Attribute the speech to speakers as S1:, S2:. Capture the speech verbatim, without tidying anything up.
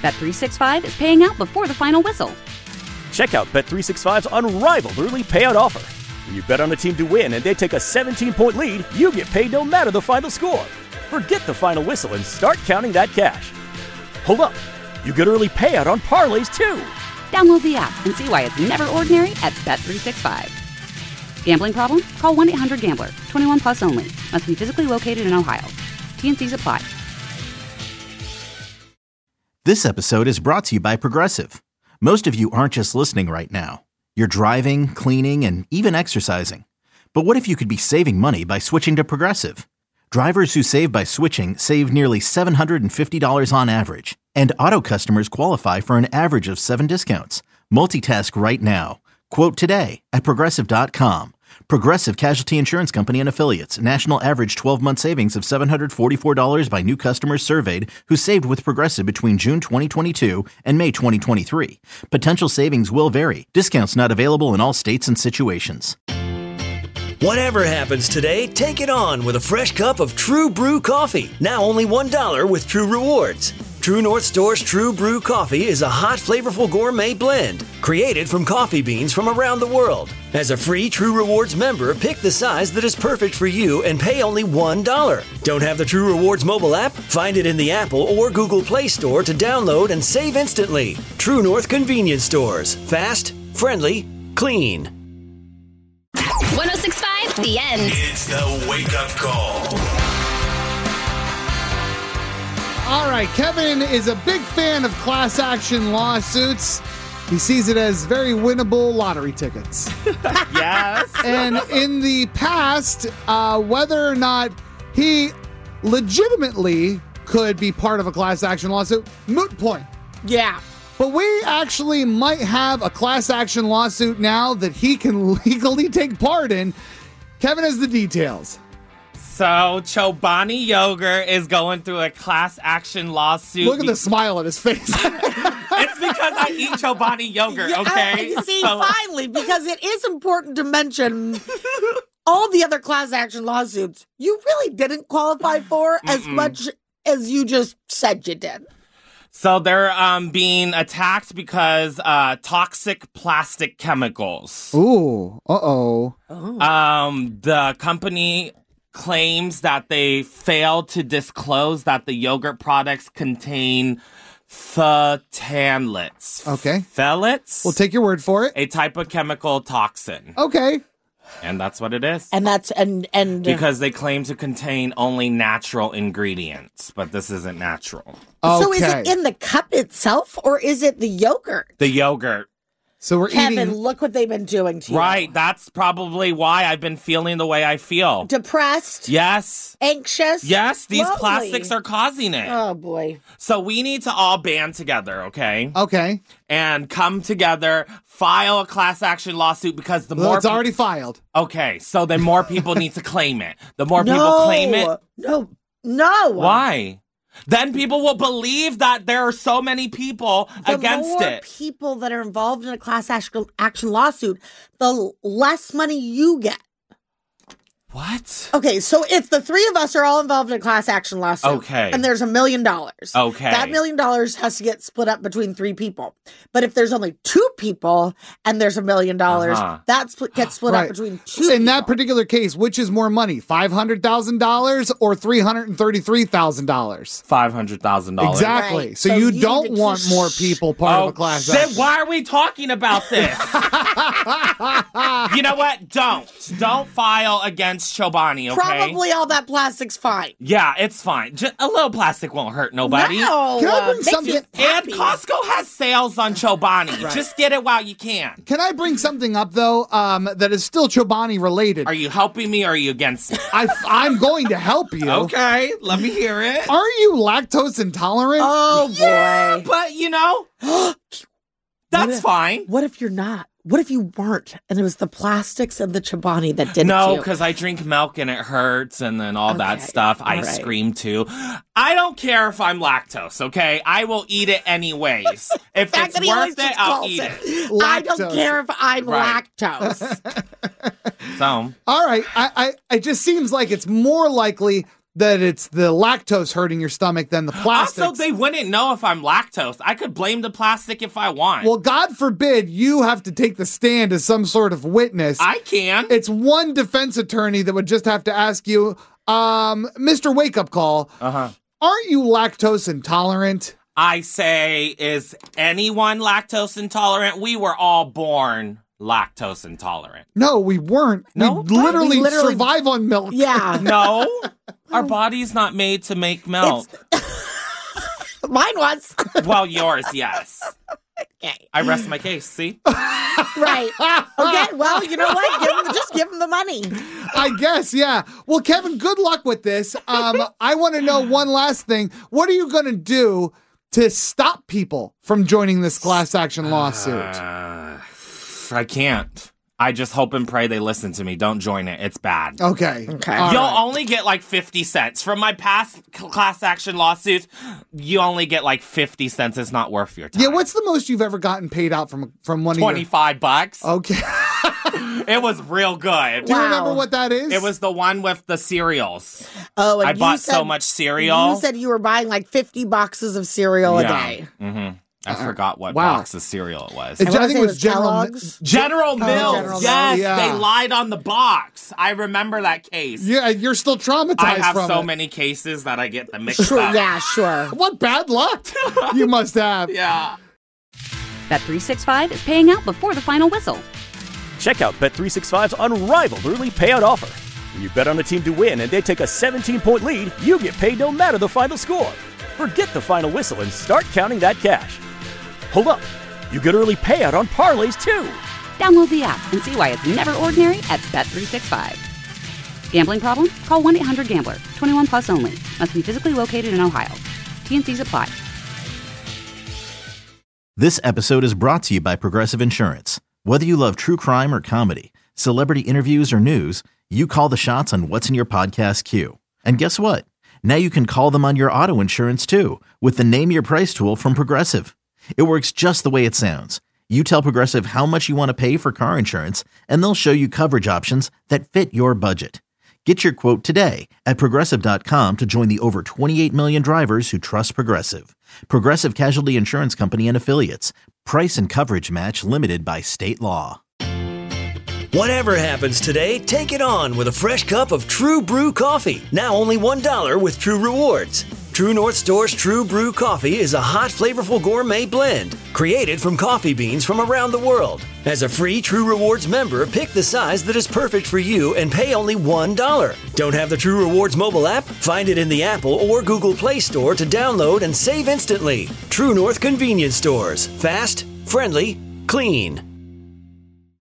S1: Bet three sixty-five is paying out before the final whistle.
S2: Check out Bet three sixty-five's unrivaled early payout offer. When you bet on a team to win and they take a seventeen-point lead, you get paid no matter the final score. Forget the final whistle and start counting that cash. Hold up. You get early payout on parlays, too.
S1: Download the app and see why it's never ordinary at Bet three sixty-five. Gambling problem? Call one eight hundred gambler. twenty-one plus only. Must be physically located in Ohio. T N Cs apply.
S3: This episode is brought to you by Progressive. Most of you aren't just listening right now. You're driving, cleaning, and even exercising. But what if you could be saving money by switching to Progressive? Drivers who save by switching save nearly seven hundred fifty dollars on average. And auto customers qualify for an average of seven discounts. Multitask right now. Quote today at Progressive dot com. Progressive Casualty Insurance Company and Affiliates. National average twelve-month savings of seven hundred forty-four dollars by new customers surveyed who saved with Progressive between June twenty twenty-two and May twenty twenty-three. Potential savings will vary. Discounts not available in all states and situations.
S4: Whatever happens today, take it on with a fresh cup of True Brew coffee. Now only one dollar with True Rewards. True North Store's True Brew coffee is a hot, flavorful gourmet blend created from coffee beans from around the world. As a free True Rewards member, pick the size that is perfect for you and pay only one dollar. Don't have the True Rewards mobile app? Find it in the Apple or Google Play Store to download and save instantly. True North Convenience Stores. Fast, friendly, clean.
S5: one oh six point five, The End.
S6: It's the wake-up call.
S7: All right, Kevin is a big fan of class action lawsuits. He sees it as very winnable lottery tickets.
S8: Yes.
S7: And in the past, uh, whether or not he legitimately could be part of a class action lawsuit, moot point.
S8: Yeah.
S7: But we actually might have a class action lawsuit now that he can legally take part in. Kevin has the details.
S8: So, Chobani Yogurt is going through a class action lawsuit.
S7: Look at the smile on his face.
S8: It's because I eat Chobani Yogurt, okay?
S9: Uh, see,
S8: So-
S9: finally, because it is important to mention all the other class action lawsuits you really didn't qualify for as
S8: Mm-mm.
S9: much as you just said you did.
S8: So they're um, being attacked because uh, toxic plastic chemicals.
S7: Ooh, uh-oh.
S8: Um, the company claims that they failed to disclose that the yogurt products contain phthalates.
S7: Okay.
S8: Phthalates?
S7: We'll take your word for it.
S8: A type of chemical toxin.
S7: Okay.
S8: And that's what it is.
S9: And that's, and, and.
S8: Because they claim to contain only natural ingredients, but this isn't natural.
S9: So is it in the cup itself or is it the yogurt?
S8: The yogurt.
S7: So we're
S9: Kevin,
S7: eating.
S9: look what they've been doing to you.
S8: Right, that's probably why I've been feeling the way I feel.
S9: Depressed.
S8: Yes.
S9: Anxious.
S8: Yes, these
S9: Lovely.
S8: plastics are causing it.
S9: Oh, boy.
S8: So we need to all band together, okay?
S7: Okay.
S8: And come together, file a class action lawsuit because the
S7: Well,
S8: more
S7: it's
S8: pe-
S7: already filed.
S8: Okay, so then more people need to claim it. The more
S9: no,
S8: people claim it,
S9: No, no.
S8: why? Then people will believe that there are so many people
S9: The
S8: against
S9: more
S8: it.
S9: people that are involved in a class action action lawsuit, the less money you get.
S8: What?
S9: Okay, so if the three of us are all involved in a class action lawsuit,
S8: Okay.
S9: and there's a million dollars,
S8: Okay.
S9: that million dollars has to get split up between three people. But if there's only two people and there's a million dollars,
S8: Uh-huh.
S9: that split gets split
S7: Right.
S9: up between two.
S7: In that
S9: people.
S7: particular case, which is more money, five hundred thousand dollars or three hundred thirty-three thousand dollars?
S8: five hundred thousand dollars.
S7: Exactly.
S9: Right.
S7: So,
S9: So
S7: you
S9: you need
S7: don't
S9: to
S7: want
S9: keep-
S7: more people part of a class
S8: then
S7: action.
S8: why are we talking about this? You know what? Don't. Don't file against Chobani, okay?
S9: Probably all that plastic's fine.
S8: Yeah, it's fine. Just a little plastic won't hurt nobody.
S9: No,
S7: Can I
S9: uh,
S7: bring
S9: makes
S7: something-
S9: you
S8: And
S9: happy.
S8: Costco has sales on Chobani. Just get it while you can.
S7: Can I bring something up, though, um, that is still Chobani related?
S8: Are you helping me or are you against me?
S7: I, I'm going to help you.
S8: Okay, let me hear it.
S7: Are you lactose intolerant?
S9: Oh,
S8: Yeah,
S9: boy.
S8: but you know, that's
S9: if-
S8: fine.
S9: What if you're not? What if you weren't and it was the plastics and the Chobani that did
S8: No,
S9: you?
S8: because I drink milk and it hurts and then all that
S9: Okay,
S8: stuff.
S9: all
S8: I
S9: right.
S8: scream too. I don't care if I'm lactose, okay? I will eat it anyways. If
S9: The fact
S8: it's
S9: that he always
S8: worth it,
S9: just
S8: I'll
S9: calls
S8: eat it.
S9: it. I don't
S7: Lactose.
S9: care if I'm
S8: Right.
S9: lactose.
S8: So,
S7: All right. I, I, it just seems like it's more likely that it's the lactose hurting your stomach than the plastic.
S8: Also, they wouldn't know if I'm lactose. I could blame the plastic if I want.
S7: Well, God forbid you have to take the stand as some sort of witness.
S8: I can.
S7: It's one defense attorney that would just have to ask you, um, Mister Wake Up Call,
S8: uh-huh.
S7: aren't you lactose intolerant?
S8: I say, is anyone lactose intolerant? We were all born lactose intolerant.
S7: No, we weren't.
S8: No?
S7: We literally,
S9: We literally-
S7: survive on milk.
S9: Yeah.
S8: No, our body's not made to make milk.
S9: Mine was.
S8: Well, yours, yes.
S9: Okay.
S8: I rest my case, see?
S9: Right. Okay, well, you know what? Give them, just give them the money.
S7: I guess, yeah. Well, Kevin, good luck with this. Um, I want to know one last thing. What are you going to do to stop people from joining this class action lawsuit?
S8: Uh, I can't. I just hope and pray they listen to me. Don't join it. It's bad.
S7: Okay.
S9: Okay.
S7: All
S8: You'll
S7: right.
S8: only get like fifty cents. From my past cl- class action lawsuits, you only get like fifty cents. It's not worth your time.
S7: Yeah, what's the most you've ever gotten paid out from from one of your...
S8: twenty-five bucks.
S7: Okay.
S8: It was real good.
S7: Do you
S9: Wow.
S7: remember what that is?
S8: It was the one with the cereals.
S9: Oh, and
S8: I
S9: you
S8: bought
S9: said,
S8: so much cereal.
S9: You said you were buying like fifty boxes of cereal a day.
S8: Mm-hmm. I forgot what
S7: wow.
S8: box of cereal it was.
S7: It-
S9: I wanna
S7: I think
S9: say
S7: it was General
S9: Kellogg's.
S8: General Mills.
S9: General
S8: Yes,
S7: Mills. Yeah.
S8: they lied on the box. I remember that case.
S7: Yeah, you're still traumatized
S8: I have
S7: from
S8: so
S7: it.
S8: many cases that I get them mixed
S9: Sure,
S8: up.
S9: yeah, sure.
S7: What bad luck you must have.
S8: Yeah.
S1: Bet three sixty-five is paying out before the final whistle.
S2: Check out Bet three sixty-five's unrivaled early payout offer. When you bet on a team to win and they take a seventeen-point lead, you get paid no matter the final score. Forget the final whistle and start counting that cash. Hold up. You get early payout on parlays, too.
S1: Download the app and see why it's never ordinary at Bet three sixty-five. Gambling problem? Call one eight hundred gambler. twenty-one plus only. Must be physically located in Ohio. T N Cs apply.
S3: This episode is brought to you by Progressive Insurance. Whether you love true crime or comedy, celebrity interviews or news, you call the shots on what's in your podcast queue. And guess what? Now you can call them on your auto insurance too with the Name Your Price tool from Progressive. It works just the way it sounds. You tell Progressive how much you want to pay for car insurance, and they'll show you coverage options that fit your budget. Get your quote today at Progressive dot com to join the over twenty-eight million drivers who trust Progressive. Progressive Casualty Insurance Company and Affiliates. Price and coverage match limited by state law.
S4: Whatever happens today, take it on with a fresh cup of True Brew coffee. Now only one dollar with True Rewards. True North Store's True Brew coffee is a hot, flavorful gourmet blend created from coffee beans from around the world. As a free True Rewards member, pick the size that is perfect for you and pay only one dollar. Don't have the True Rewards mobile app? Find it in the Apple or Google Play Store to download and save instantly. True North Convenience Stores. Fast, friendly, clean.